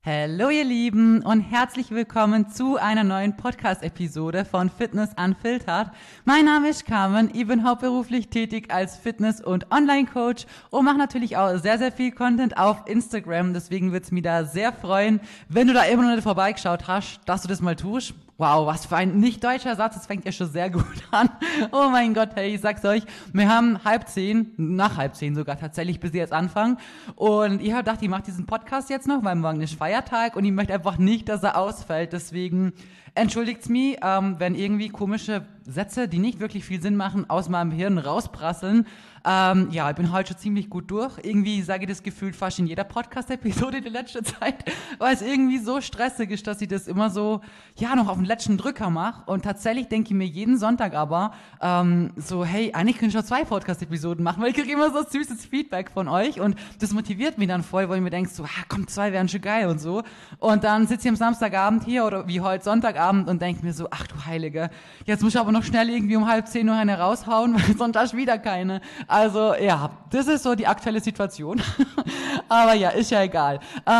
Hallo ihr Lieben und herzlich willkommen zu einer neuen Podcast-Episode von Fitness Unfiltered. Mein Name ist Carmen, ich bin hauptberuflich tätig als Fitness- und Online-Coach und mache natürlich auch sehr, sehr viel Content auf Instagram. Deswegen würde es mich da sehr freuen, wenn du da immer noch nicht vorbeigeschaut hast, dass du das mal tust. Wow, was für ein nicht deutscher Satz, das fängt ja schon sehr gut an. Oh mein Gott, hey, ich sag's euch, wir haben 9:30, nach 9:30 sogar tatsächlich, bis ich jetzt anfangen. Und ich habe gedacht, ich mache diesen Podcast jetzt noch, weil morgen ist Feiertag und ich möchte einfach nicht, dass er ausfällt. Deswegen entschuldigt's mich, wenn irgendwie komische Sätze, die nicht wirklich viel Sinn machen, aus meinem Hirn rausprasseln. Ja, ich bin heute schon ziemlich gut durch. Irgendwie sage ich das gefühlt fast in jeder Podcast-Episode die letzte Zeit, weil es irgendwie so stressig ist, dass ich das immer so, ja, noch auf den letzten Drücker mache. Und tatsächlich denke ich mir jeden Sonntag aber so, hey, eigentlich könnte ich schon 2 Podcast-Episoden machen, weil ich kriege immer so süßes Feedback von euch und das motiviert mich dann voll, weil ich mir denke so, komm, 2 wären schon geil und so. Und dann sitze ich am Samstagabend hier oder wie heute Sonntagabend und denke mir so, ach du Heilige, jetzt muss ich aber noch schnell irgendwie um 9:30 noch eine raushauen, weil sonst hast du wieder keine. Also ja, das ist so die aktuelle Situation. Aber ja, ist ja egal.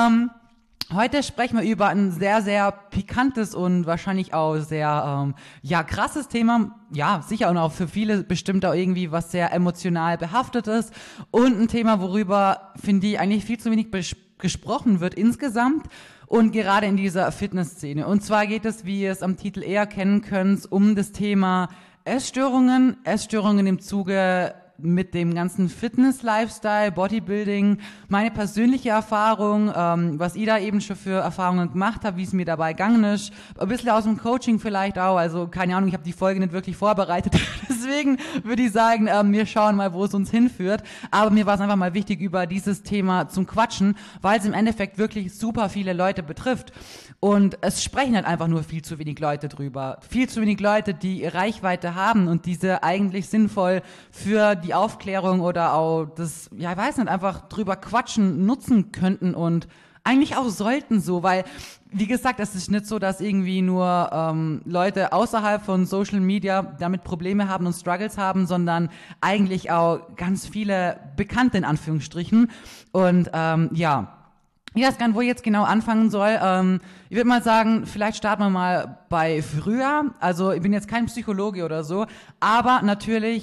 Heute sprechen wir über ein sehr, sehr pikantes und wahrscheinlich auch sehr krasses Thema. Ja, sicher und auch für viele bestimmt auch irgendwie was sehr emotional behaftet ist. Und ein Thema, worüber, finde ich, eigentlich viel zu wenig gesprochen wird insgesamt. Und gerade in dieser Fitnessszene. Und zwar geht es, wie ihr es am Titel eher kennen könnt, um das Thema Essstörungen im Zuge mit dem ganzen Fitness-Lifestyle, Bodybuilding, meine persönliche Erfahrung, was ich da eben schon für Erfahrungen gemacht habe, wie es mir dabei gegangen ist, ein bisschen aus dem Coaching vielleicht auch, also keine Ahnung, ich habe die Folge nicht wirklich vorbereitet, deswegen würde ich sagen, wir schauen mal, wo es uns hinführt, aber mir war es einfach mal wichtig, über dieses Thema zum Quatschen, weil es im Endeffekt wirklich super viele Leute betrifft und es sprechen halt einfach nur viel zu wenig Leute drüber, viel zu wenig Leute, die Reichweite haben und diese eigentlich sinnvoll für die Aufklärung oder auch das, ja, ich weiß nicht, einfach drüber quatschen nutzen könnten und eigentlich auch sollten so, weil, wie gesagt, es ist nicht so, dass irgendwie nur Leute außerhalb von Social Media damit Probleme haben und Struggles haben, sondern eigentlich auch ganz viele Bekannte in Anführungsstrichen und ja, ich weiß gar nicht, wo ich jetzt genau anfangen soll. Ich würde mal sagen, vielleicht starten wir mal bei früher. Also ich bin jetzt kein Psychologe oder so, aber natürlich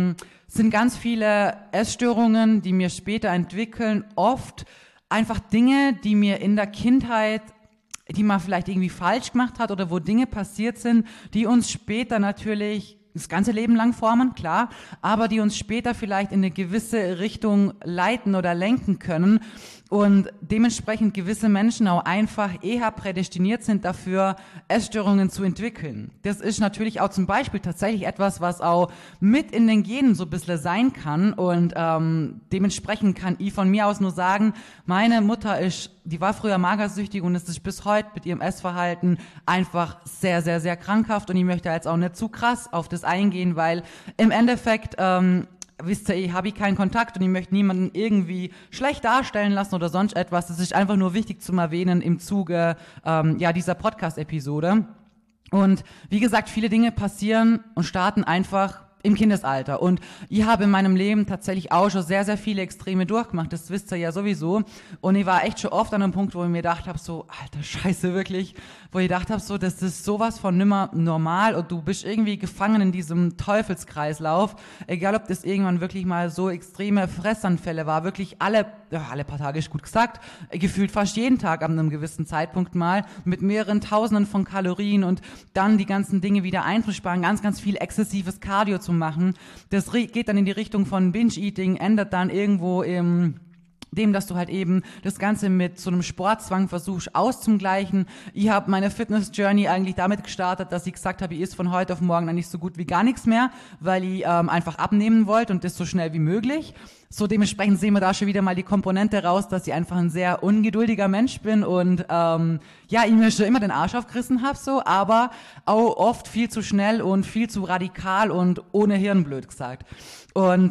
sind ganz viele Essstörungen, die mir später entwickeln, oft einfach Dinge, die mir in der Kindheit, die man vielleicht irgendwie falsch gemacht hat oder wo Dinge passiert sind, die uns später natürlich das ganze Leben lang formen, klar, aber die uns später vielleicht in eine gewisse Richtung leiten oder lenken können und dementsprechend gewisse Menschen auch einfach eher prädestiniert sind dafür, Essstörungen zu entwickeln. Das ist natürlich auch zum Beispiel tatsächlich etwas, was auch mit in den Genen so ein bisschen sein kann und dementsprechend kann ich von mir aus nur sagen, meine Mutter die war früher magersüchtig und ist bis heute mit ihrem Essverhalten einfach sehr, sehr, sehr krankhaft und ich möchte jetzt auch nicht zu krass auf das eingehen, weil im Endeffekt wisst ihr, habe ich keinen Kontakt und ich möchte niemanden irgendwie schlecht darstellen lassen oder sonst etwas. Das ist einfach nur wichtig zu erwähnen im Zuge dieser Podcast-Episode. Und wie gesagt, viele Dinge passieren und starten einfach im Kindesalter. Und ich habe in meinem Leben tatsächlich auch schon sehr, sehr viele Extreme durchgemacht. Das wisst ihr ja sowieso. Und ich war echt schon oft an einem Punkt, wo ich mir gedacht habe, so, alter Scheiße, wirklich, wo ich gedacht habe, so, das ist sowas von nimmer normal und du bist irgendwie gefangen in diesem Teufelskreislauf. Egal, ob das irgendwann wirklich mal so extreme Fressanfälle war, wirklich alle paar Tage ist gut gesagt, gefühlt fast jeden Tag an einem gewissen Zeitpunkt mal, mit mehreren Tausenden von Kalorien und dann die ganzen Dinge wieder einzusparen, ganz, ganz viel exzessives Cardio zu machen. Das geht dann in die Richtung von Binge-Eating, endet dann irgendwo im dem, dass du halt eben das Ganze mit so einem Sportzwang versuchst auszugleichen. Ich habe meine Fitness-Journey eigentlich damit gestartet, dass ich gesagt habe, ich esse von heute auf morgen eigentlich so gut wie gar nichts mehr, weil ich einfach abnehmen wollte und das so schnell wie möglich. So dementsprechend sehen wir da schon wieder mal die Komponente raus, dass ich einfach ein sehr ungeduldiger Mensch bin und ich mir schon immer den Arsch aufgerissen habe, so, aber auch oft viel zu schnell und viel zu radikal und ohne Hirn, blöd gesagt. Und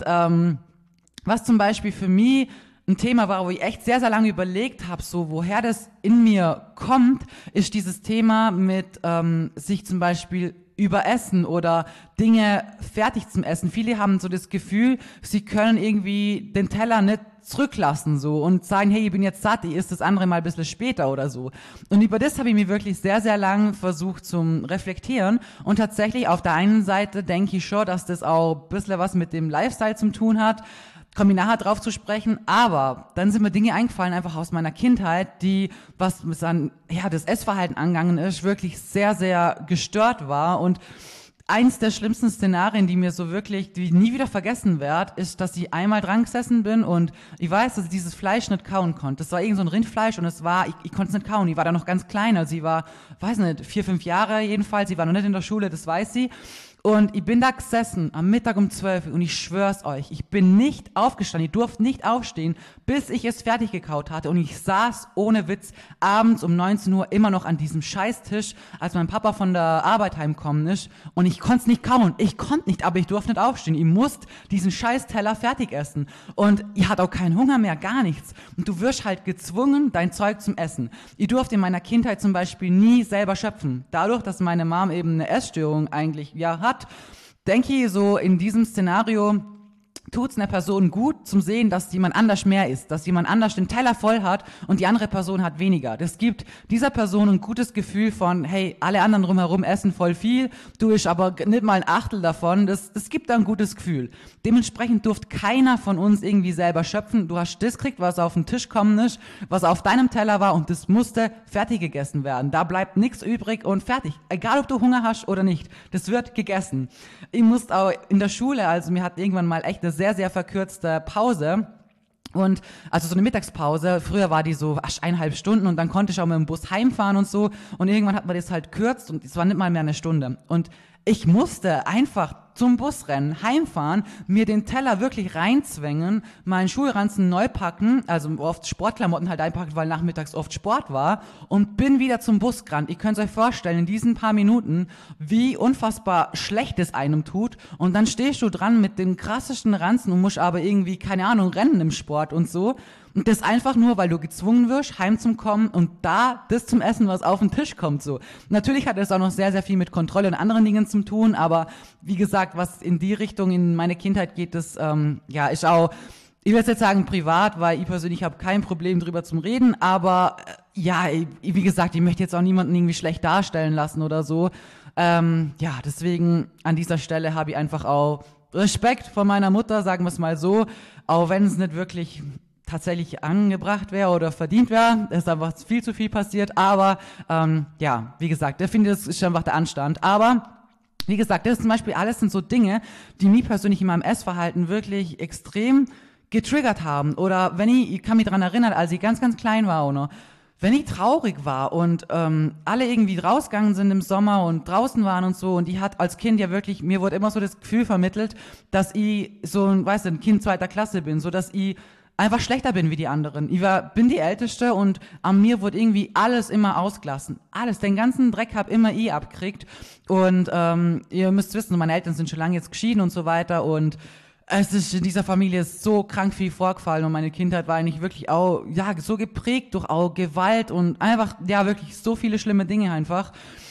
was zum Beispiel für mich ein Thema war, wo ich echt sehr, sehr lange überlegt habe, so woher das in mir kommt, ist dieses Thema mit sich zum Beispiel überessen oder Dinge fertig zum Essen. Viele haben so das Gefühl, sie können irgendwie den Teller nicht zurücklassen so und sagen, hey, ich bin jetzt satt, ich esse das andere mal ein bisschen später oder so. Und über das habe ich mir wirklich sehr, sehr lang versucht zum Reflektieren und tatsächlich auf der einen Seite denke ich schon, dass das auch ein bisschen was mit dem Lifestyle zu tun hat, komme ich nachher drauf zu sprechen, aber dann sind mir Dinge eingefallen, einfach aus meiner Kindheit, die, was dann, ja, das Essverhalten angegangen ist, wirklich sehr, sehr gestört war und eins der schlimmsten Szenarien, die mir so wirklich, die ich nie wieder vergessen werde, ist, dass ich einmal dran gesessen bin und ich weiß, dass ich dieses Fleisch nicht kauen konnte. Das war irgend so ein Rindfleisch und es war, ich konnte es nicht kauen. Ich war da noch ganz klein, also ich war, weiß nicht, 4, 5 Jahre jedenfalls. Ich war noch nicht in der Schule, das weiß sie. Und ich bin da gesessen am Mittag um 12 Uhr und ich schwör's euch, ich bin nicht aufgestanden, ich durfte nicht aufstehen, bis ich es fertig gekaut hatte und ich saß ohne Witz abends um 19 Uhr immer noch an diesem Scheißtisch, als mein Papa von der Arbeit heimgekommen ist und ich konnte es nicht kauen, ich konnte nicht, aber ich durfte nicht aufstehen, ich musste diesen Scheißteller fertig essen und ich hatte auch keinen Hunger mehr, gar nichts und du wirst halt gezwungen, dein Zeug zum Essen. Ich durfte in meiner Kindheit zum Beispiel nie selber schöpfen, dadurch, dass meine Mom eben eine Essstörung eigentlich ja hat, denke ich, so in diesem Szenario tut es einer Person gut zum Sehen, dass jemand anders mehr isst, dass jemand anders den Teller voll hat und die andere Person hat weniger. Das gibt dieser Person ein gutes Gefühl von, hey, alle anderen drumherum essen voll viel, du isst aber nicht mal ein Achtel davon. Das gibt da ein gutes Gefühl. Dementsprechend durfte keiner von uns irgendwie selber schöpfen. Du hast das gekriegt, was auf den Tisch kommen ist, was auf deinem Teller war und das musste fertig gegessen werden. Da bleibt nichts übrig und fertig. Egal, ob du Hunger hast oder nicht, das wird gegessen. Ich musste auch in der Schule, also mir hat irgendwann mal echt eine sehr, sehr verkürzte Pause und also so eine Mittagspause, früher war die so 1,5 Stunden und dann konnte ich auch mit dem Bus heimfahren und so und irgendwann hat man das halt kürzt und es war nicht mal mehr eine Stunde und ich musste einfach zum Bus rennen, heimfahren, mir den Teller wirklich reinzwängen, meinen Schulranzen neu packen, also oft Sportklamotten halt einpacken, weil nachmittags oft Sport war und bin wieder zum Bus gerannt. Ihr könnt euch vorstellen, in diesen paar Minuten, wie unfassbar schlecht es einem tut und dann stehst du dran mit den krassesten Ranzen und musst aber irgendwie, keine Ahnung, rennen im Sport und so. Und das einfach nur, weil du gezwungen wirst, heimzukommen und da das zum Essen, was auf den Tisch kommt, so. Natürlich hat es auch noch sehr, sehr viel mit Kontrolle und anderen Dingen zu tun, aber wie gesagt, was in die Richtung in meine Kindheit geht, das, ja, ist auch, ich will jetzt sagen privat, weil ich persönlich habe kein Problem drüber zum Reden, aber ja, wie gesagt, ich möchte jetzt auch niemanden irgendwie schlecht darstellen lassen oder so. Ja, deswegen an dieser Stelle habe ich einfach auch Respekt vor meiner Mutter, sagen wir es mal so, auch wenn es nicht wirklich tatsächlich angebracht wäre oder verdient wäre, ist einfach viel zu viel passiert, aber ja, wie gesagt, ich finde, das ist einfach der Anstand, aber wie gesagt, das zum Beispiel alles sind so Dinge, die mich persönlich in meinem Essverhalten wirklich extrem getriggert haben oder wenn ich kann mich daran erinnern, als ich ganz, ganz klein war auch noch, wenn ich traurig war und alle irgendwie rausgegangen sind im Sommer und draußen waren und so und ich hatte als Kind ja wirklich, mir wurde immer so das Gefühl vermittelt, dass ich so ein, weißt du, ein Kind 2. Klasse bin, so dass ich einfach schlechter bin wie die anderen. Ich bin die Älteste und an mir wurde irgendwie alles immer ausgelassen. Alles, den ganzen Dreck hab immer ich abgekriegt. Und ihr müsst wissen, meine Eltern sind schon lange jetzt geschieden und so weiter und es ist in dieser Familie so krank viel vorgefallen und meine Kindheit war eigentlich wirklich auch, ja, so geprägt durch auch Gewalt und einfach, ja, wirklich so viele schlimme Dinge einfach.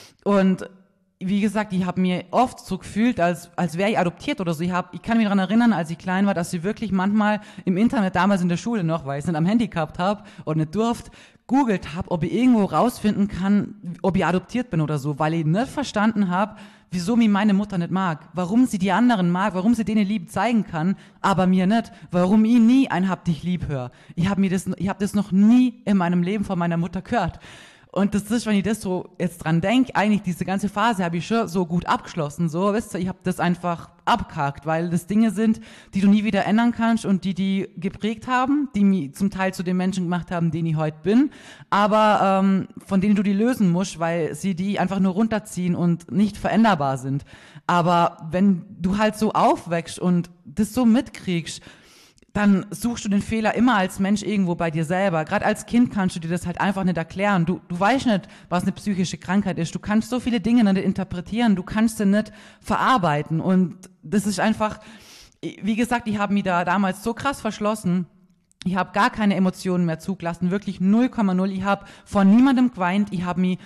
Und wie gesagt, ich habe mir oft so gefühlt, als wäre ich adoptiert oder so. Ich kann mich daran erinnern, als ich klein war, dass ich wirklich manchmal im Internet, damals in der Schule noch, weil ich es nicht am Handy gehabt habe und nicht durfte, googelt habe, ob ich irgendwo rausfinden kann, ob ich adoptiert bin oder so, weil ich nicht verstanden habe, wieso mich meine Mutter nicht mag, warum sie die anderen mag, warum sie denen Liebe zeigen kann, aber mir nicht, warum ich nie ein Hab dich lieb höre. Ich habe das noch nie in meinem Leben von meiner Mutter gehört. Und das ist, wenn ich das so jetzt dran denke, eigentlich diese ganze Phase habe ich schon so gut abgeschlossen, so, wisst ihr, ich habe das einfach abgehakt, weil das Dinge sind, die du nie wieder ändern kannst und die geprägt haben, die mich zum Teil zu den Menschen gemacht haben, den ich heute bin, aber von denen du die lösen musst, weil sie die einfach nur runterziehen und nicht veränderbar sind. Aber wenn du halt so aufwächst und das so mitkriegst, dann suchst du den Fehler immer als Mensch irgendwo bei dir selber. Gerade als Kind kannst du dir das halt einfach nicht erklären. Du weißt nicht, was eine psychische Krankheit ist. Du kannst so viele Dinge nicht interpretieren. Du kannst sie nicht verarbeiten. Und das ist einfach, wie gesagt, ich habe mich da damals so krass verschlossen. Ich habe gar keine Emotionen mehr zugelassen. Wirklich 0,0. Ich habe vor niemandem geweint. Ich habe mich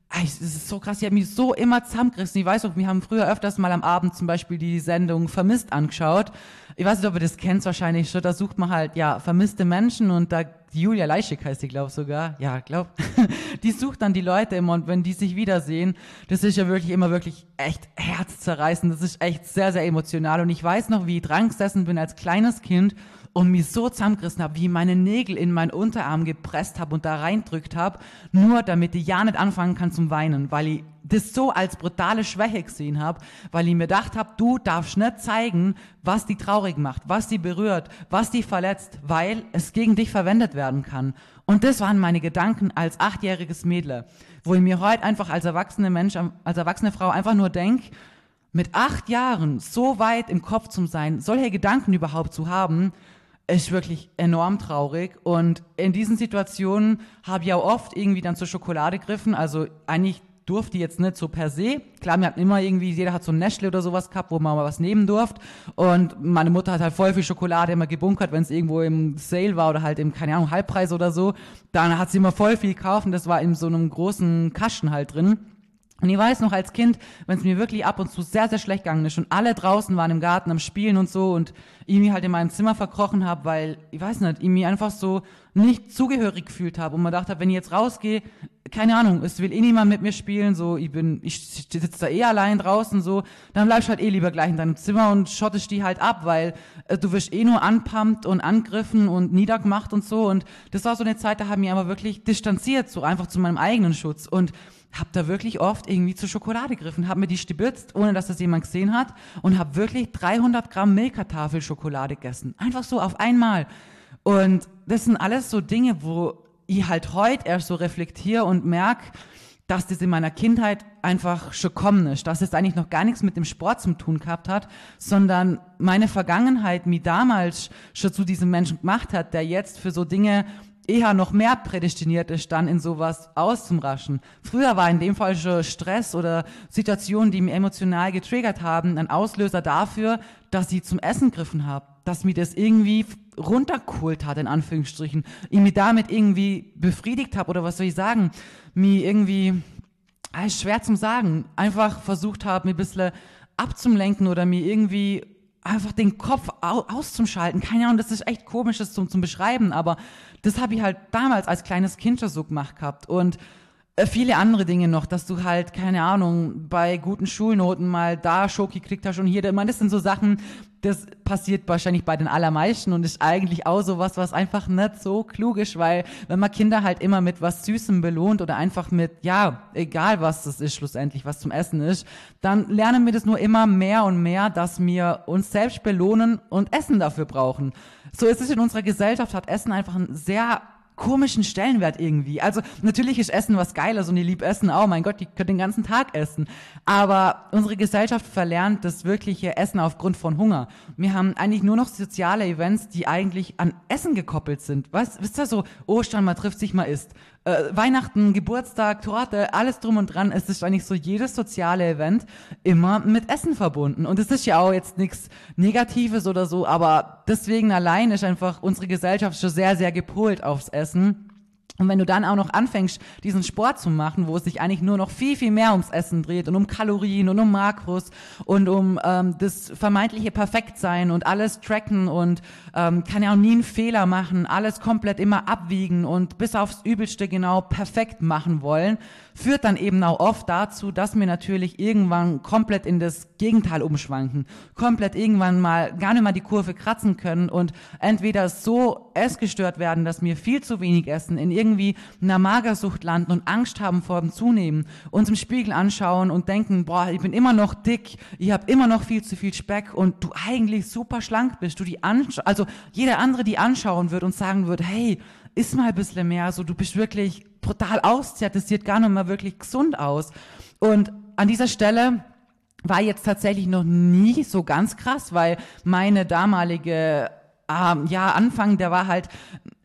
Es ist so krass, ich habe mich so immer zusammengerissen. Ich weiß auch, wir haben früher öfters mal am Abend zum Beispiel die Sendung Vermisst angeschaut. Ich weiß nicht, ob ihr das kennt wahrscheinlich schon. Da sucht man halt, ja, vermisste Menschen und da, die Julia Leischig heißt die, glaube sogar. Ja, glaub. Die sucht dann die Leute immer und wenn die sich wiedersehen, das ist ja wirklich immer wirklich echt herzzerreißend. Das ist echt sehr, sehr emotional. Und ich weiß noch, wie ich dran gesessen bin als kleines Kind und mich so zusammengerissen habe, wie ich meine Nägel in meinen Unterarm gepresst habe und da reindrückt habe, nur damit ich ja nicht anfangen kann zum Weinen, weil ich das so als brutale Schwäche gesehen habe, weil ich mir gedacht habe, du darfst nicht zeigen, was die traurig macht, was die berührt, was die verletzt, weil es gegen dich verwendet werden kann. Und das waren meine Gedanken als 8-jähriges Mädel, wo ich mir heute einfach als erwachsene Mensch, als erwachsene Frau einfach nur denke, mit 8 Jahren so weit im Kopf zu sein, solche Gedanken überhaupt zu haben, ist wirklich enorm traurig. Und in diesen Situationen habe ich auch oft irgendwie dann zur Schokolade gegriffen. Also eigentlich durfte ich jetzt nicht so per se. Klar, wir hatten immer irgendwie, jeder hat so ein Nestle oder sowas gehabt, wo man mal was nehmen durfte. Und meine Mutter hat halt voll viel Schokolade immer gebunkert, wenn es irgendwo im Sale war oder halt im, keine Ahnung, Halbpreis oder so. Dann hat sie immer voll viel gekauft und das war in so einem großen Kasten halt drin. Und ich weiß noch als Kind, wenn es mir wirklich ab und zu sehr, sehr schlecht gegangen ist und alle draußen waren im Garten am Spielen und so und ich mich halt in meinem Zimmer verkrochen habe, weil, ich weiß nicht, ich mich einfach so nicht zugehörig gefühlt habe und man dachte, wenn ich jetzt rausgehe, keine Ahnung, es will eh niemand mit mir spielen, so, ich sitze da eh allein draußen, so, dann bleibst du halt eh lieber gleich in deinem Zimmer und schottest die halt ab, weil du wirst eh nur anpumpt und angegriffen und niedergemacht und so und das war so eine Zeit, da habe ich mich aber wirklich distanziert, so einfach zu meinem eigenen Schutz und hab da wirklich oft irgendwie zur Schokolade gegriffen, hab mir die stibitzt, ohne dass das jemand gesehen hat und hab wirklich 300 Gramm Milka-Tafel Schokolade gegessen. Einfach so auf einmal. Und das sind alles so Dinge, wo ich halt heute erst so reflektiere und merke, dass das in meiner Kindheit einfach schon gekommen ist, dass es eigentlich noch gar nichts mit dem Sport zu tun gehabt hat, sondern meine Vergangenheit mich damals schon zu diesem Menschen gemacht hat, der jetzt für so Dinge eher noch mehr prädestiniert ist, dann in sowas auszuraschen. Früher war in dem Fall schon Stress oder Situationen, die mich emotional getriggert haben, ein Auslöser dafür, dass ich zum Essen gegriffen habe, dass mich das irgendwie runtergeholt hat, in Anführungsstrichen. Ich mich damit irgendwie befriedigt habe oder was soll ich sagen, mich irgendwie, ist schwer zum sagen, einfach versucht habe, mich ein bisschen abzulenken oder mir irgendwie einfach den Kopf auszuschalten. Keine Ahnung, das ist echt komisch, das zum Beschreiben, aber das habe ich halt damals als kleines Kind schon so gemacht gehabt und viele andere Dinge noch, dass du halt, keine Ahnung, bei guten Schulnoten mal da Schoki gekriegt hast und hier, ich meine, das sind so Sachen, das passiert wahrscheinlich bei den allermeisten und ist eigentlich auch sowas, was einfach nicht so klug ist, weil wenn man Kinder halt immer mit was Süßem belohnt oder einfach mit, ja, egal was das ist schlussendlich, was zum Essen ist, dann lernen wir das nur immer mehr und mehr, dass wir uns selbst belohnen und Essen dafür brauchen. So ist es in unserer Gesellschaft, hat Essen einfach einen sehr komischen Stellenwert irgendwie. Also natürlich ist Essen was Geiles und ich liebe Essen auch. Mein Gott, ich könnte den ganzen Tag essen. Aber unsere Gesellschaft verlernt das wirkliche Essen aufgrund von Hunger. Wir haben eigentlich nur noch soziale Events, die eigentlich an Essen gekoppelt sind. Wisst ihr so, Ostern, man trifft sich, man isst. Weihnachten, Geburtstag, Torte, alles drum und dran. Es ist eigentlich so jedes soziale Event immer mit Essen verbunden. Und es ist ja auch jetzt nichts Negatives oder so, aber deswegen allein ist einfach unsere Gesellschaft schon sehr, sehr gepolt aufs Essen. Und wenn du dann auch noch anfängst, diesen Sport zu machen, wo es sich eigentlich nur noch viel, viel mehr ums Essen dreht und um Kalorien und um Makros und um das vermeintliche Perfektsein und alles tracken und kann ja auch nie einen Fehler machen, alles komplett immer abwiegen und bis aufs Übelste genau perfekt machen wollen, führt dann eben auch oft dazu, dass wir natürlich irgendwann komplett in das Gegenteil umschwanken, komplett irgendwann mal gar nicht mal die Kurve kratzen können und entweder so essgestört werden, dass wir viel zu wenig essen, in irgendwie einer Magersucht landen und Angst haben vor dem Zunehmen, uns im Spiegel anschauen und denken, boah, ich bin immer noch dick, ich habe immer noch viel zu viel Speck und du eigentlich super schlank bist, also jeder andere die anschauen wird und sagen wird, hey, iss mal ein bisschen mehr, so du bist wirklich brutal ausgezehrt, das sieht gar nicht mal wirklich gesund aus. Und an dieser Stelle war jetzt tatsächlich noch nie so ganz krass, weil meine damalige Anfang, der war halt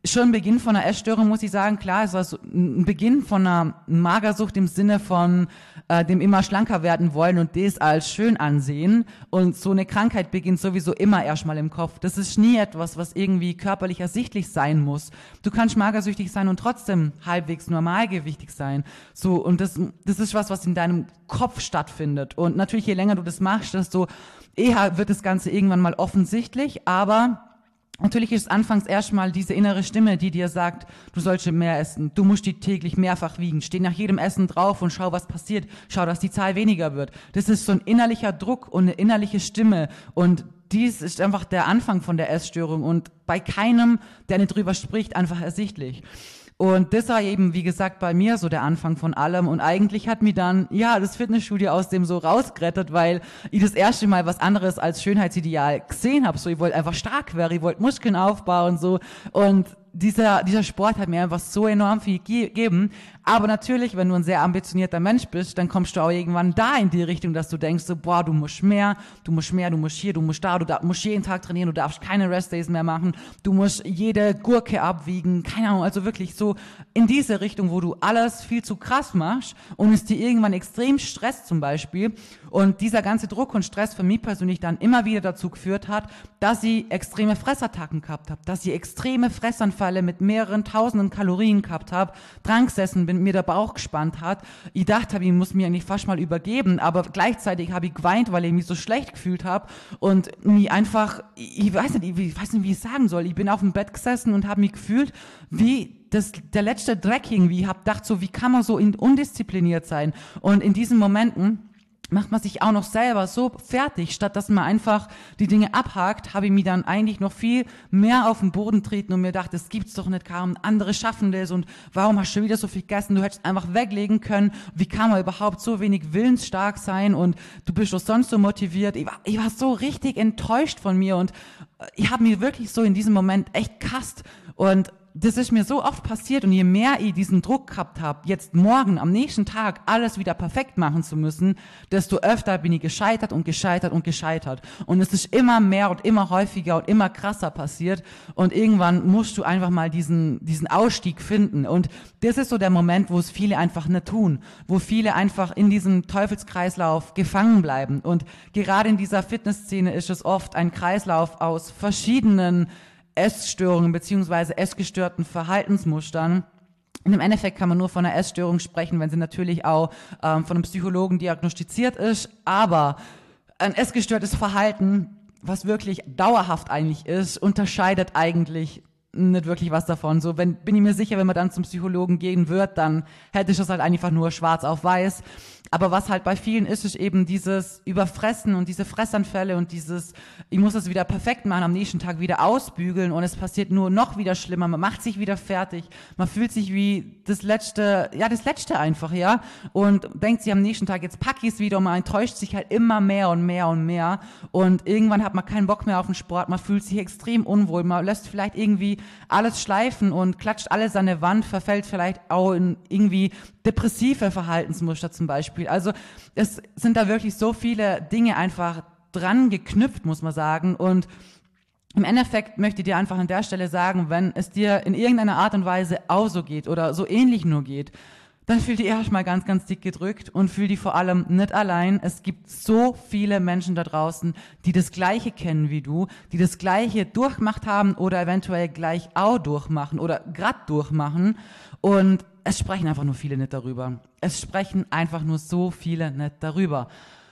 schon ein Beginn von einer Essstörung, muss ich sagen, klar, es war so ein Beginn von einer Magersucht im Sinne von dem immer schlanker werden wollen und das als schön ansehen. Und so eine Krankheit beginnt sowieso immer erstmal im Kopf. Das ist nie etwas, was irgendwie körperlich ersichtlich sein muss. Du kannst magersüchtig sein und trotzdem halbwegs normalgewichtig sein. So, und das ist was in deinem Kopf stattfindet. Und natürlich, je länger du das machst, desto eher wird das Ganze irgendwann mal offensichtlich, aber natürlich ist anfangs erstmal diese innere Stimme, die dir sagt, du sollst mehr essen, du musst die täglich mehrfach wiegen, steh nach jedem Essen drauf und schau, was passiert, schau, dass die Zahl weniger wird. Das ist so ein innerlicher Druck und eine innerliche Stimme und dies ist einfach der Anfang von der Essstörung und bei keinem, der nicht drüber spricht, einfach ersichtlich. Und das war eben, wie gesagt, bei mir so der Anfang von allem. Und eigentlich hat mich dann, das Fitnessstudio aus dem so rausgerettet, weil ich das erste Mal was anderes als Schönheitsideal gesehen habe. So, ich wollte einfach stark werden, ich wollte Muskeln aufbauen, so. Und dieser Sport hat mir einfach so enorm viel gegeben. Aber natürlich, wenn du ein sehr ambitionierter Mensch bist, dann kommst du auch irgendwann da in die Richtung, dass du denkst so, boah, du musst mehr, du musst hier, du musst da, musst jeden Tag trainieren, du darfst keine Restdays mehr machen, du musst jede Gurke abwiegen, keine Ahnung, also wirklich so in diese Richtung, wo du alles viel zu krass machst und es dir irgendwann extrem stresst zum Beispiel. Und dieser ganze Druck und Stress für mich persönlich dann immer wieder dazu geführt hat, dass ich extreme Fressattacken gehabt habe, dass ich extreme Fressanfälle mit mehreren tausenden Kalorien gehabt habe, dran gesessen bin, mir der Bauch gespannt hat. Ich dachte, ich muss mir eigentlich fast mal übergeben, aber gleichzeitig habe ich geweint, weil ich mich so schlecht gefühlt habe und mich einfach, ich weiß nicht, wie ich es sagen soll. Ich bin auf dem Bett gesessen und habe mich gefühlt wie der letzte Dreck irgendwie. Ich habe gedacht, so wie kann man so undiszipliniert sein? Und in diesen Momenten macht man sich auch noch selber so fertig, statt dass man einfach die Dinge abhakt, habe ich mich dann eigentlich noch viel mehr auf den Boden treten und mir gedacht, das gibt's doch nicht, kaum andere schaffen das und warum hast du wieder so viel gegessen, du hättest einfach weglegen können, wie kann man überhaupt so wenig willensstark sein und du bist doch sonst so motiviert, ich war so richtig enttäuscht von mir und ich habe mir wirklich so in diesem Moment echt gehasst und das ist mir so oft passiert und je mehr ich diesen Druck gehabt habe, jetzt morgen, am nächsten Tag alles wieder perfekt machen zu müssen, desto öfter bin ich gescheitert und gescheitert und gescheitert. Und es ist immer mehr und immer häufiger und immer krasser passiert und irgendwann musst du einfach mal diesen Ausstieg finden. Und das ist so der Moment, wo es viele einfach nicht tun, wo viele einfach in diesem Teufelskreislauf gefangen bleiben. Und gerade in dieser Fitnessszene ist es oft ein Kreislauf aus verschiedenen Essstörungen beziehungsweise essgestörten Verhaltensmustern. Und im Endeffekt kann man nur von einer Essstörung sprechen, wenn sie natürlich auch von einem Psychologen diagnostiziert ist. Aber ein essgestörtes Verhalten, was wirklich dauerhaft eigentlich ist, unterscheidet eigentlich nicht wirklich was davon. So, bin ich mir sicher, wenn man dann zum Psychologen gehen wird, dann hätte ich das halt einfach nur schwarz auf weiß. Aber was halt bei vielen ist eben dieses Überfressen und diese Fressanfälle und dieses, ich muss das wieder perfekt machen, am nächsten Tag wieder ausbügeln und es passiert nur noch wieder schlimmer, man macht sich wieder fertig, man fühlt sich wie das Letzte einfach, ja, und denkt sich am nächsten Tag, jetzt pack ich es wieder und man enttäuscht sich halt immer mehr und mehr und mehr und irgendwann hat man keinen Bock mehr auf den Sport, man fühlt sich extrem unwohl, man lässt vielleicht irgendwie alles schleifen und klatscht alles an der Wand, verfällt vielleicht auch in irgendwie depressive Verhaltensmuster zum Beispiel. Also es sind da wirklich so viele Dinge einfach dran geknüpft, muss man sagen. Und im Endeffekt möchte ich dir einfach an der Stelle sagen, wenn es dir in irgendeiner Art und Weise auch so geht oder so ähnlich nur geht, dann fühl dich erstmal ganz, ganz dick gedrückt und fühl dich vor allem nicht allein. Es gibt so viele Menschen da draußen, die das Gleiche kennen wie du, die das Gleiche durchgemacht haben oder eventuell gleich auch durchmachen oder grad durchmachen. Und es sprechen einfach nur viele nicht darüber. Es sprechen einfach nur so viele nicht darüber.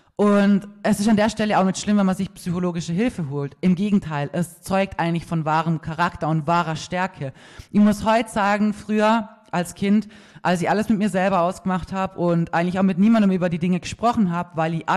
Und es ist an der Stelle auch nicht schlimm, wenn man sich psychologische Hilfe holt. Im Gegenteil, es zeugt eigentlich von wahrem Charakter und wahrer Stärke. Ich muss heute sagen, früher als Kind, als ich alles mit mir selber ausgemacht habe und eigentlich auch mit niemandem über die Dinge gesprochen habe, weil ich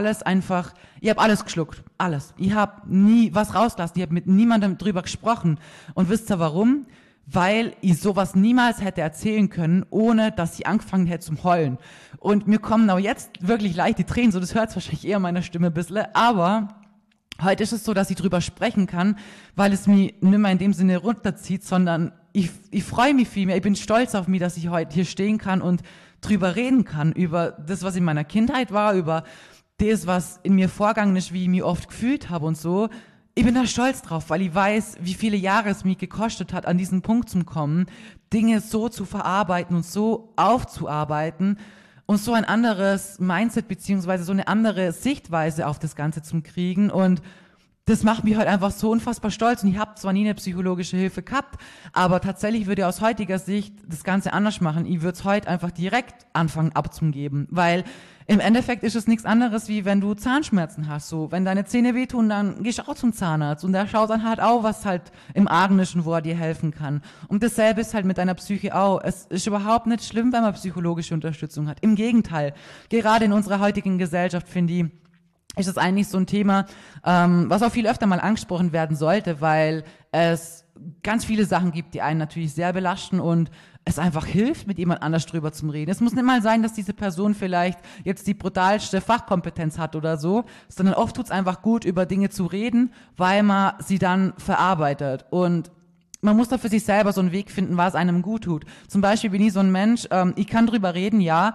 habe alles geschluckt, alles. Ich habe nie was rausgelassen, ich habe mit niemandem drüber gesprochen. Und wisst ihr warum? Weil ich sowas niemals hätte erzählen können, ohne dass ich angefangen hätte zum Heulen. Und mir kommen auch jetzt wirklich leicht die Tränen, so das hört wahrscheinlich eher meiner Stimme ein bisschen, aber heute ist es so, dass ich drüber sprechen kann, weil es mich nicht mehr in dem Sinne runterzieht, sondern ich freue mich viel mehr, ich bin stolz auf mich, dass ich heute hier stehen kann und drüber reden kann, über das, was in meiner Kindheit war, über das, was in mir vorgegangen ist, wie ich mich oft gefühlt habe und so. ich bin da stolz drauf, weil ich weiß, wie viele Jahre es mich gekostet hat, an diesen Punkt zu kommen, Dinge so zu verarbeiten und so aufzuarbeiten und so ein anderes Mindset beziehungsweise so eine andere Sichtweise auf das Ganze zu kriegen. Und das macht mich halt einfach so unfassbar stolz. Und ich habe zwar nie eine psychologische Hilfe gehabt, aber tatsächlich würde ich aus heutiger Sicht das Ganze anders machen. Ich würde es heute einfach direkt anfangen abzugeben, weil im Endeffekt ist es nichts anderes, wie wenn du Zahnschmerzen hast. So, wenn deine Zähne wehtun, dann gehst du auch zum Zahnarzt und der schaut dann halt auch, was halt im Argen ist und wo er dir helfen kann. Und dasselbe ist halt mit deiner Psyche auch. Es ist überhaupt nicht schlimm, wenn man psychologische Unterstützung hat. Im Gegenteil. Gerade in unserer heutigen Gesellschaft, finde ich, ist es eigentlich so ein Thema, was auch viel öfter mal angesprochen werden sollte, weil es ganz viele Sachen gibt, die einen natürlich sehr belasten und es einfach hilft, mit jemand anders drüber zu reden. Es muss nicht mal sein, dass diese Person vielleicht jetzt die brutalste Fachkompetenz hat oder so, sondern oft tut es einfach gut, über Dinge zu reden, weil man sie dann verarbeitet. Und man muss da für sich selber so einen Weg finden, was einem gut tut. Zum Beispiel bin ich so ein Mensch, ich kann drüber reden, ja,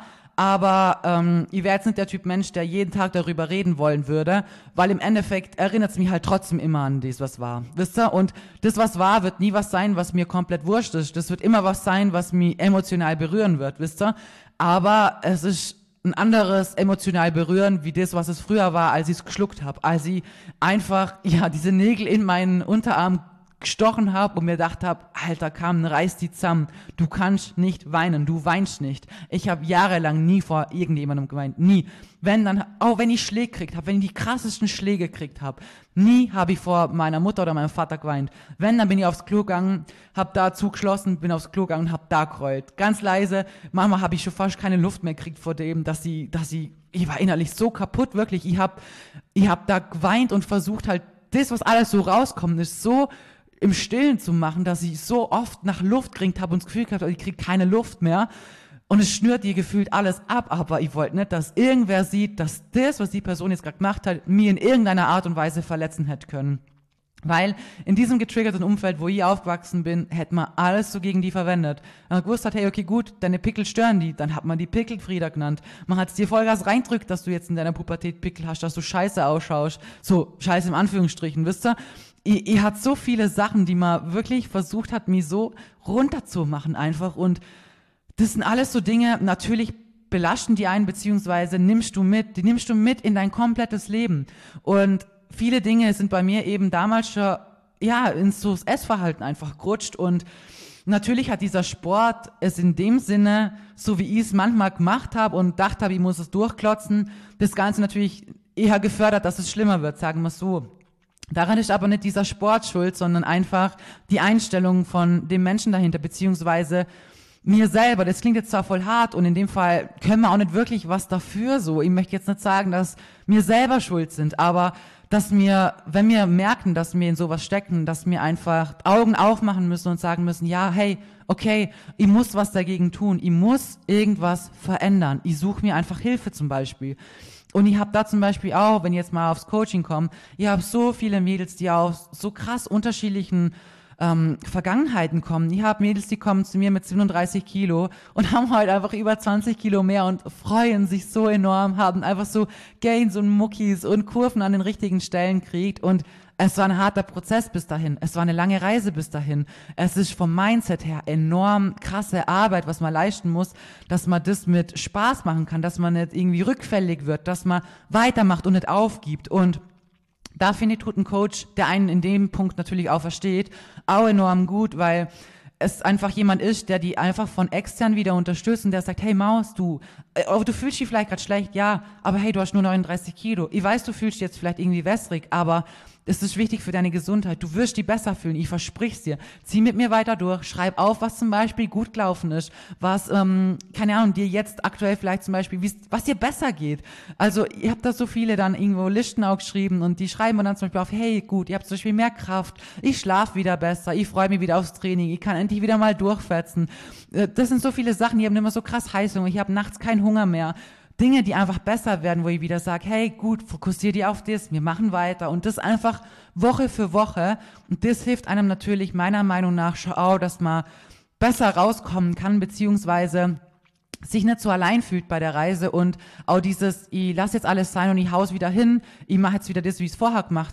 aber ich wäre jetzt nicht der Typ Mensch, der jeden Tag darüber reden wollen würde, weil im Endeffekt erinnert es mich halt trotzdem immer an das, was war. Wisst ihr? Und das, was war, wird nie was sein, was mir komplett wurscht ist. Das wird immer was sein, was mich emotional berühren wird, wisst ihr? Aber es ist ein anderes emotional berühren, wie das, was es früher war, als ich es geschluckt habe. Als ich einfach, ja, diese Nägel in meinen Unterarm gestochen habe und mir gedacht habe, Alter, Carmen, reiß die zusammen. Du kannst nicht weinen, du weinst nicht. Ich habe jahrelang nie vor irgendjemandem geweint, nie. Wenn dann, auch wenn ich Schläge gekriegt habe, wenn ich die krassesten Schläge gekriegt habe, nie habe ich vor meiner Mutter oder meinem Vater geweint. Wenn, dann bin ich aufs Klo gegangen, habe da zugeschlossen, bin aufs Klo gegangen und habe da geheult. Ganz leise, manchmal habe ich schon fast keine Luft mehr gekriegt vor dem, dass ich war innerlich so kaputt, wirklich. Ich hab da geweint und versucht halt, das, was alles so rauskommt, ist so im Stillen zu machen, dass ich so oft nach Luft gekriegt habe und das Gefühl gehabt habe, ich kriege keine Luft mehr. Und es schnürt dir gefühlt alles ab, aber ich wollte nicht, dass irgendwer sieht, dass das, was die Person jetzt gerade gemacht hat, mir in irgendeiner Art und Weise verletzen hätte können. Weil in diesem getriggerten Umfeld, wo ich aufgewachsen bin, hätte man alles so gegen die verwendet. Wenn man gewusst hat, hey, okay, gut, deine Pickel stören die, dann hat man die Pickelfrieder genannt. Man hat es dir Vollgas reindrückt, dass du jetzt in deiner Pubertät Pickel hast, dass du scheiße ausschaust. So, scheiße im Anführungsstrichen, wisst ihr? Ihr hat so viele Sachen, die man wirklich versucht hat, mich so runterzumachen einfach. Und das sind alles so Dinge, natürlich belasten die einen, beziehungsweise die nimmst du mit in dein komplettes Leben. Und viele Dinge sind bei mir eben damals schon, ja, ins so Essverhalten einfach gerutscht. Und natürlich hat dieser Sport es in dem Sinne, so wie ich es manchmal gemacht habe und dachte habe, ich muss es durchklotzen, das Ganze natürlich eher gefördert, dass es schlimmer wird, sagen wir es so. Daran ist aber nicht dieser Sport schuld, sondern einfach die Einstellung von dem Menschen dahinter, beziehungsweise mir selber. Das klingt jetzt zwar voll hart und in dem Fall können wir auch nicht wirklich was dafür so. Ich möchte jetzt nicht sagen, dass wir selber schuld sind, aber dass wir, wenn wir merken, dass wir in sowas stecken, dass wir einfach Augen aufmachen müssen und sagen müssen, ja, hey, okay, ich muss was dagegen tun, ich muss irgendwas verändern. Ich suche mir einfach Hilfe zum Beispiel. Und ich habe da zum Beispiel auch, wenn ich jetzt mal aufs Coaching komme, ich habe so viele Mädels, die aus so krass unterschiedlichen Vergangenheiten kommen. Ich habe Mädels, die kommen zu mir mit 37 Kilo und haben halt einfach über 20 Kilo mehr und freuen sich so enorm, haben einfach so Gains und Muckis und Kurven an den richtigen Stellen gekriegt und es war ein harter Prozess bis dahin. Es war eine lange Reise bis dahin. Es ist vom Mindset her enorm krasse Arbeit, was man leisten muss, dass man das mit Spaß machen kann, dass man nicht irgendwie rückfällig wird, dass man weitermacht und nicht aufgibt. Und da finde ich, tut ein Coach, der einen in dem Punkt natürlich auch versteht, auch enorm gut, weil es einfach jemand ist, der die einfach von extern wieder unterstützt und der sagt, hey Maus, du fühlst dich vielleicht gerade schlecht, ja, aber hey, du hast nur 39 Kilo. Ich weiß, du fühlst dich jetzt vielleicht irgendwie wässrig, aber es ist wichtig für deine Gesundheit. Du wirst dich besser fühlen, ich versprich's dir. Zieh mit mir weiter durch, schreib auf, was zum Beispiel gut gelaufen ist, was, keine Ahnung, dir jetzt aktuell vielleicht zum Beispiel, was dir besser geht. Also, ihr habt da so viele dann irgendwo Listen auch geschrieben und die schreiben dann zum Beispiel auf, hey, gut, ihr habt zum Beispiel mehr Kraft, ich schlafe wieder besser, ich freue mich wieder aufs Training, ich kann endlich wieder mal durchfetzen. Das sind so viele Sachen, die haben immer so krass Heißhunger, ich habe nachts keinen Hunger mehr. Dinge, die einfach besser werden, wo ich wieder sage, hey, gut, fokussier dich auf das, wir machen weiter und das einfach Woche für Woche und das hilft einem natürlich meiner Meinung nach schon auch, dass man besser rauskommen kann, beziehungsweise sich nicht so allein fühlt bei der Reise und auch dieses, ich lasse jetzt alles sein und ich hau's wieder hin, ich mache jetzt wieder das, wie ich es vorher gemacht habe,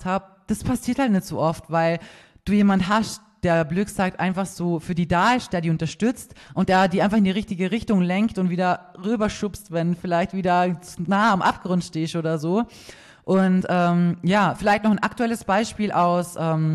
das passiert halt nicht so oft, weil du jemand hast, der blöd gesagt einfach so für die da ist, der die unterstützt und der die einfach in die richtige Richtung lenkt und wieder rüberschubst, wenn vielleicht wieder nah am Abgrund stehst oder so. Und vielleicht noch ein aktuelles Beispiel aus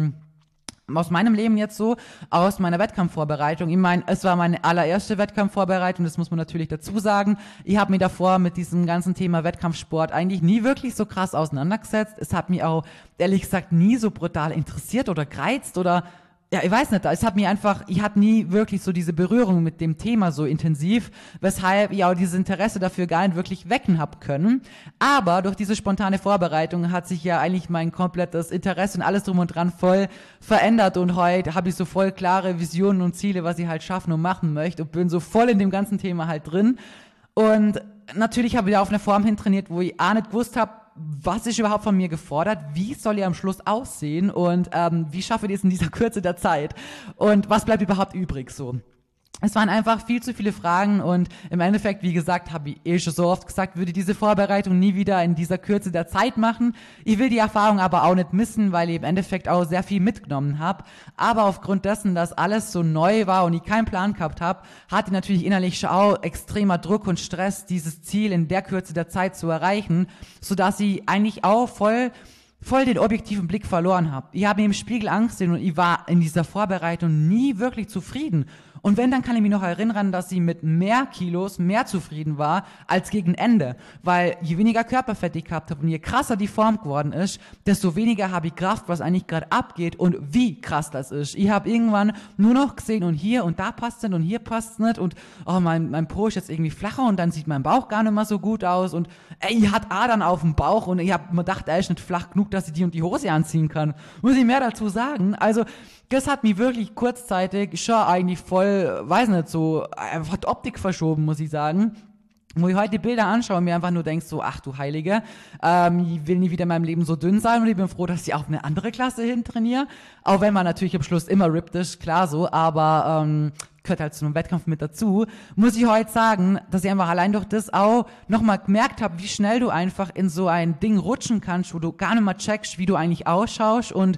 meinem Leben jetzt so, aus meiner Wettkampfvorbereitung. Ich meine, es war meine allererste Wettkampfvorbereitung, das muss man natürlich dazu sagen. Ich habe mich davor mit diesem ganzen Thema Wettkampfsport eigentlich nie wirklich so krass auseinandergesetzt. Es hat mich auch, ehrlich gesagt, nie so brutal interessiert oder gereizt oder ja, ich weiß nicht, ich hatte nie wirklich so diese Berührung mit dem Thema so intensiv, weshalb ich auch dieses Interesse dafür gar nicht wirklich wecken hab können. Aber durch diese spontane Vorbereitung hat sich ja eigentlich mein komplettes Interesse und alles drum und dran voll verändert und heute habe ich so voll klare Visionen und Ziele, was ich halt schaffen und machen möchte und bin so voll in dem ganzen Thema halt drin. Und natürlich habe ich da auf eine Form hin trainiert, wo ich auch nicht gewusst habe, was ist überhaupt von mir gefordert, wie soll ich am Schluss aussehen und wie schaffe ich es in dieser Kürze der Zeit und was bleibt überhaupt übrig so. Es waren einfach viel zu viele Fragen und im Endeffekt, wie gesagt, habe ich schon so oft gesagt, würde diese Vorbereitung nie wieder in dieser Kürze der Zeit machen. Ich will die Erfahrung aber auch nicht missen, weil ich im Endeffekt auch sehr viel mitgenommen habe. Aber aufgrund dessen, dass alles so neu war und ich keinen Plan gehabt habe, hatte ich natürlich innerlich schon auch extremer Druck und Stress, dieses Ziel in der Kürze der Zeit zu erreichen, sodass ich eigentlich auch voll den objektiven Blick verloren habe. Ich habe mir im Spiegel angesehen und ich war in dieser Vorbereitung nie wirklich zufrieden. Und wenn, dann kann ich mich noch erinnern, dass ich mit mehr Kilos mehr zufrieden war als gegen Ende. Weil je weniger Körperfett ich gehabt habe und je krasser die Form geworden ist, desto weniger habe ich Kraft, was eigentlich gerade abgeht und wie krass das ist. Ich habe irgendwann nur noch gesehen und hier und da passt es nicht und hier passt es nicht und oh, mein Po ist jetzt irgendwie flacher und dann sieht mein Bauch gar nicht mehr so gut aus und ich hatte Adern auf dem Bauch und ich habe mir gedacht, er ist nicht flach genug, dass ich die und die Hose anziehen kann. Muss ich mehr dazu sagen? Also das hat mich wirklich kurzzeitig schon eigentlich voll, weiß nicht, so einfach die Optik verschoben, muss ich sagen. Wo ich heute die Bilder anschaue und mir einfach nur denkst so, ach du Heilige, ich will nie wieder in meinem Leben so dünn sein und ich bin froh, dass ich auf eine andere Klasse hin trainiere. Auch wenn man natürlich am Schluss immer ripped ist, klar so, aber gehört halt zu einem Wettkampf mit dazu, muss ich heute sagen, dass ich einfach allein durch das auch nochmal gemerkt habe, wie schnell du einfach in so ein Ding rutschen kannst, wo du gar nicht mal checkst, wie du eigentlich ausschaust und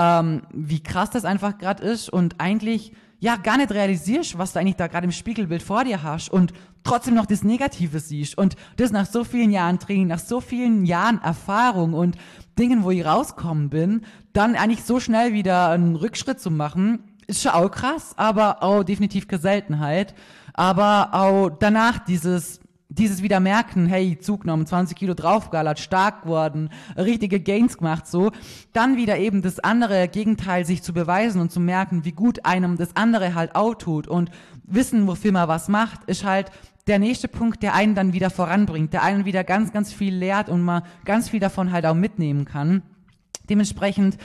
wie krass das einfach gerade ist und eigentlich ja gar nicht realisierst, was du eigentlich da gerade im Spiegelbild vor dir hast und trotzdem noch das Negative siehst und das nach so vielen Jahren Training, nach so vielen Jahren Erfahrung und Dingen, wo ich rauskommen bin, dann eigentlich so schnell wieder einen Rückschritt zu machen, ist schon auch krass, aber auch definitiv keine Seltenheit. Aber auch danach dieses wieder merken, hey, zugenommen, 20 Kilo draufgeballert, stark geworden, richtige Gains gemacht, so. Dann wieder eben das andere Gegenteil sich zu beweisen und zu merken, wie gut einem das andere halt auch tut und wissen, wofür man was macht, ist halt der nächste Punkt, der einen dann wieder voranbringt, der einen wieder ganz, ganz viel lehrt und man ganz viel davon halt auch mitnehmen kann. Dementsprechend,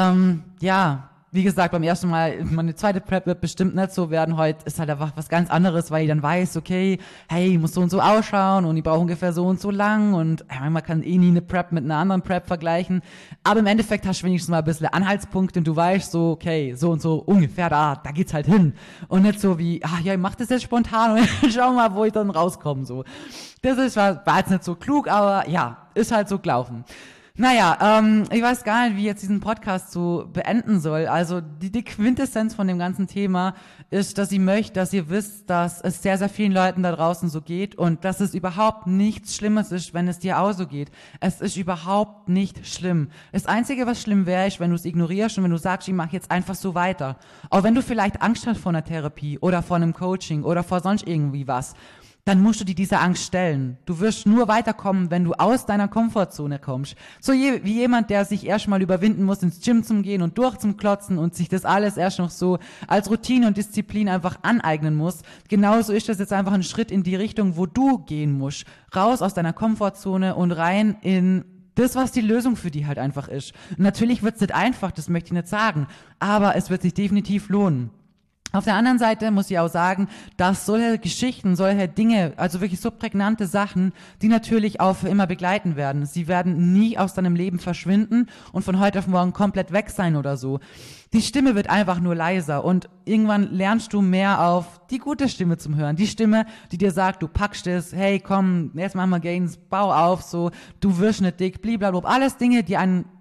wie gesagt, beim ersten Mal, meine zweite Prep wird bestimmt nicht so werden. Heute ist halt einfach was ganz anderes, weil ich dann weiß, okay, hey, ich muss so und so ausschauen und ich brauche ungefähr so und so lang und man kann nie eine Prep mit einer anderen Prep vergleichen. Aber im Endeffekt hast du wenigstens mal ein bisschen Anhaltspunkte und du weißt so, okay, so und so ungefähr da geht's halt hin. Und nicht so wie, ich mach das jetzt spontan und schau mal, wo ich dann rauskomme, so. Das war jetzt nicht so klug, aber ja, ist halt so gelaufen. Naja, ich weiß gar nicht, wie ich jetzt diesen Podcast so beenden soll. Also die Quintessenz von dem ganzen Thema ist, dass ich möchte, dass ihr wisst, dass es sehr, sehr vielen Leuten da draußen so geht und dass es überhaupt nichts Schlimmes ist, wenn es dir auch so geht. Es ist überhaupt nicht schlimm. Das Einzige, was schlimm wäre, ist, wenn du es ignorierst und wenn du sagst, ich mache jetzt einfach so weiter. Auch wenn du vielleicht Angst hast vor einer Therapie oder vor einem Coaching oder vor sonst irgendwie was, dann musst du dir dieser Angst stellen. Du wirst nur weiterkommen, wenn du aus deiner Komfortzone kommst. So wie jemand, der sich erstmal überwinden muss, ins Gym zum gehen und durch zum Klotzen und sich das alles erst noch so als Routine und Disziplin einfach aneignen muss. Genauso ist das jetzt einfach ein Schritt in die Richtung, wo du gehen musst. Raus aus deiner Komfortzone und rein in das, was die Lösung für die halt einfach ist. Und natürlich wird's nicht einfach, das möchte ich nicht sagen, aber es wird sich definitiv lohnen. Auf der anderen Seite muss ich auch sagen, dass solche Geschichten, solche Dinge, also wirklich so prägnante Sachen, die natürlich auch für immer begleiten werden. Sie werden nie aus deinem Leben verschwinden und von heute auf morgen komplett weg sein oder so. Die Stimme wird einfach nur leiser und irgendwann lernst du mehr auf die gute Stimme zum Hören. Die Stimme, die dir sagt, du packst es, hey komm, jetzt machen wir Gains, bau auf, so, du wirst nicht dick, blablabla. Alles Dinge, die einen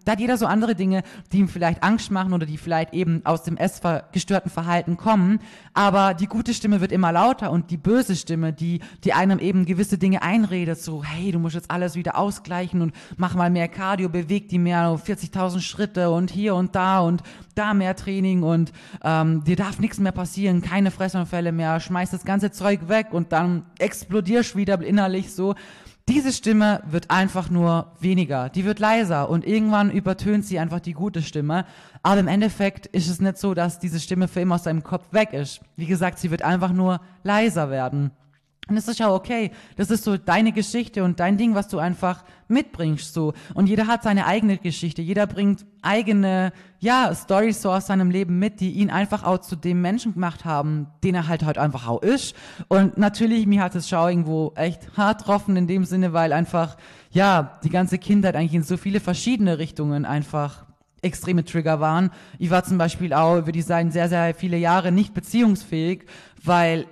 da hat jeder so andere Dinge, die ihm vielleicht Angst machen oder die vielleicht eben aus dem essgestörten Verhalten kommen. Aber die gute Stimme wird immer lauter und die böse Stimme, die einem eben gewisse Dinge einredet, so, hey, du musst jetzt alles wieder ausgleichen und mach mal mehr Cardio, beweg die mehr, 40.000 Schritte und hier und da mehr Training und dir darf nichts mehr passieren, keine Fressanfälle mehr, schmeiß das ganze Zeug weg und dann explodierst wieder innerlich so. Diese Stimme wird einfach nur weniger, die wird leiser und irgendwann übertönt sie einfach die gute Stimme. Aber im Endeffekt ist es nicht so, dass diese Stimme für immer aus deinem Kopf weg ist. Wie gesagt, sie wird einfach nur leiser werden. Und das ist ja okay. Das ist so deine Geschichte und dein Ding, was du einfach mitbringst, so. Und jeder hat seine eigene Geschichte. Jeder bringt eigene, Storys so aus seinem Leben mit, die ihn einfach auch zu dem Menschen gemacht haben, den er halt einfach auch ist. Und natürlich, mir hat es schon irgendwo echt hart getroffen in dem Sinne, weil einfach, die ganze Kindheit eigentlich in so viele verschiedene Richtungen einfach extreme Trigger waren. Ich war zum Beispiel auch, würde ich sagen, sehr, sehr viele Jahre nicht beziehungsfähig, weil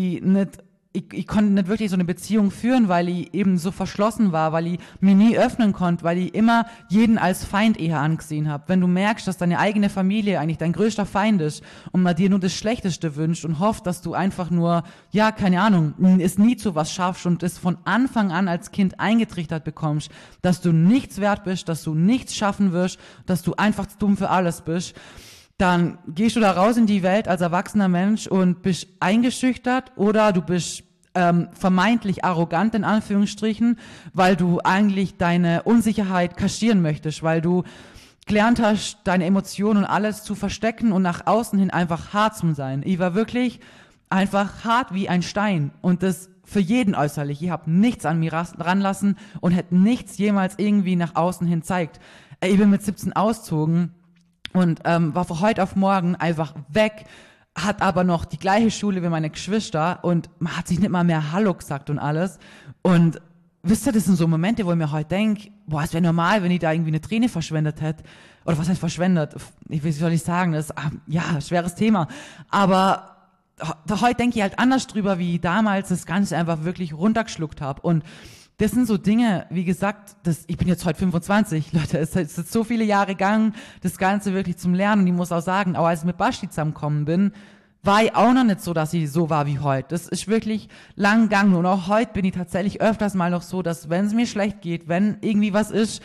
ich konnte nicht wirklich so eine Beziehung führen, weil ich eben so verschlossen war, weil ich mir nie öffnen konnte, weil ich immer jeden als Feind eher angesehen habe. Wenn du merkst, dass deine eigene Familie eigentlich dein größter Feind ist und man dir nur das Schlechteste wünscht und hofft, dass du einfach nur, keine Ahnung, es nie zu was schaffst und es von Anfang an als Kind eingetrichtert bekommst, dass du nichts wert bist, dass du nichts schaffen wirst, dass du einfach zu dumm für alles bist, dann gehst du da raus in die Welt als erwachsener Mensch und bist eingeschüchtert oder du bist vermeintlich arrogant in Anführungsstrichen, weil du eigentlich deine Unsicherheit kaschieren möchtest, weil du gelernt hast, deine Emotionen und alles zu verstecken und nach außen hin einfach hart zu sein. Ich war wirklich einfach hart wie ein Stein und das für jeden äußerlich. Ich habe nichts an mir ranlassen und hätte nichts jemals irgendwie nach außen hin zeigt. Ich bin mit 17 ausgezogen und war von heute auf morgen einfach weg, hat aber noch die gleiche Schule wie meine Geschwister und man hat sich nicht mal mehr Hallo gesagt und alles. Und wisst ihr, das sind so Momente, wo ich mir heute denke, es wäre normal, wenn ich da irgendwie eine Träne verschwendet hätte. Oder was heißt verschwendet? Wie soll ich sagen? Das ist, schweres Thema. Aber heute denke ich halt anders drüber, wie ich damals das Ganze einfach wirklich runtergeschluckt habe. Und das sind so Dinge, wie gesagt, ich bin jetzt heute 25, Leute, es ist so viele Jahre gegangen, das Ganze wirklich zum Lernen. Und ich muss auch sagen, auch als ich mit Basti zusammengekommen bin, war ich auch noch nicht so, dass ich so war wie heute. Das ist wirklich lang gegangen. Und auch heute bin ich tatsächlich öfters mal noch so, dass wenn es mir schlecht geht, wenn irgendwie was ist,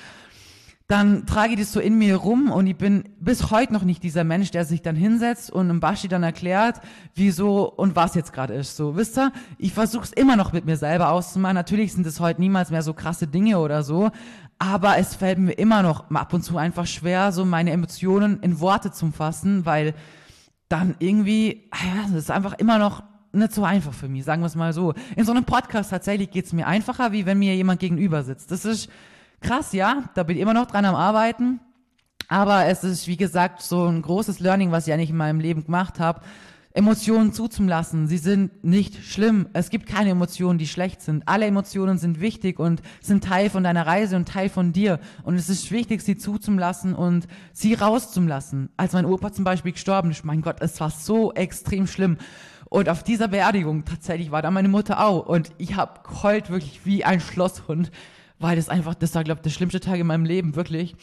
dann trage ich das so in mir rum und ich bin bis heute noch nicht dieser Mensch, der sich dann hinsetzt und einem Basti dann erklärt, wieso und was jetzt gerade ist. So, wisst ihr, ich versuche es immer noch mit mir selber auszumachen. Natürlich sind es heute niemals mehr so krasse Dinge oder so, aber es fällt mir immer noch ab und zu einfach schwer, so meine Emotionen in Worte zu fassen, weil dann irgendwie, das ist einfach immer noch nicht so einfach für mich, sagen wir es mal so. In so einem Podcast tatsächlich geht es mir einfacher, wie wenn mir jemand gegenüber sitzt. Das ist krass, da bin ich immer noch dran am Arbeiten, aber es ist, wie gesagt, so ein großes Learning, was ich eigentlich in meinem Leben gemacht habe, Emotionen zuzulassen. Sie sind nicht schlimm. Es gibt keine Emotionen, die schlecht sind. Alle Emotionen sind wichtig und sind Teil von deiner Reise und Teil von dir. Und es ist wichtig, sie zuzulassen und sie rauszulassen. Als mein Opa zum Beispiel gestorben ist, mein Gott, es war so extrem schlimm. Und auf dieser Beerdigung tatsächlich war da meine Mutter auch. Und ich habe geheult wirklich wie ein Schlosshund, weil das war, glaube ich, der schlimmste Tag in meinem Leben, wirklich.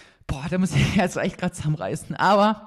Da muss ich jetzt echt gerade zusammenreißen. Aber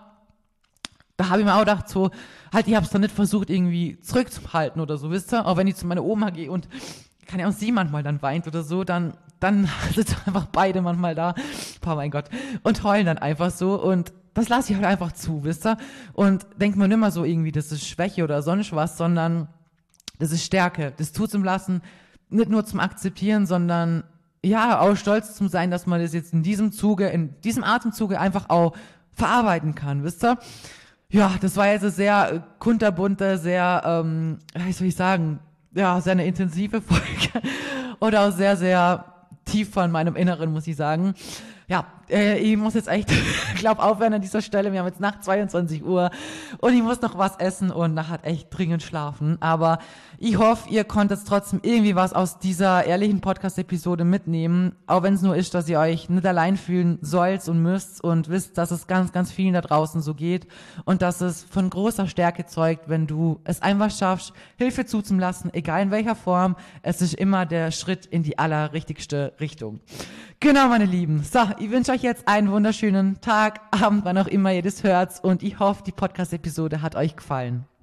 da habe ich mir auch gedacht, so, ich habe es dann nicht versucht, irgendwie zurückzuhalten oder so, wisst ihr? Auch wenn ich zu meiner Oma gehe und kann ja auch sie manchmal dann weint oder so, dann sitzen einfach beide manchmal da, mein Gott, und heulen dann einfach so und das lasse ich halt einfach zu, wisst ihr? Und denkt man immer so irgendwie, das ist Schwäche oder sonst was, sondern das ist Stärke, das zuzulassen, nicht nur zum Akzeptieren, sondern auch stolz zum sein, dass man das jetzt in diesem Atemzuge einfach auch verarbeiten kann, wisst ihr? Ja, das war jetzt eine sehr kunterbunte, sehr, wie soll ich sagen, sehr eine intensive Folge oder auch sehr, sehr tief von meinem Inneren, muss ich sagen. Ich muss jetzt echt, glaube aufhören an dieser Stelle. Wir haben jetzt nach 22 Uhr und ich muss noch was essen und nachher echt dringend schlafen. Aber ich hoffe, ihr konntet trotzdem irgendwie was aus dieser ehrlichen Podcast-Episode mitnehmen. Auch wenn es nur ist, dass ihr euch nicht allein fühlen sollt und müsst und wisst, dass es ganz, ganz vielen da draußen so geht und dass es von großer Stärke zeugt, wenn du es einfach schaffst, Hilfe zuzulassen, egal in welcher Form. Es ist immer der Schritt in die allerrichtigste Richtung. Genau, meine Lieben. So, ich wünsche euch jetzt einen wunderschönen Tag, Abend, wann auch immer ihr das hört und ich hoffe, die Podcast-Episode hat euch gefallen.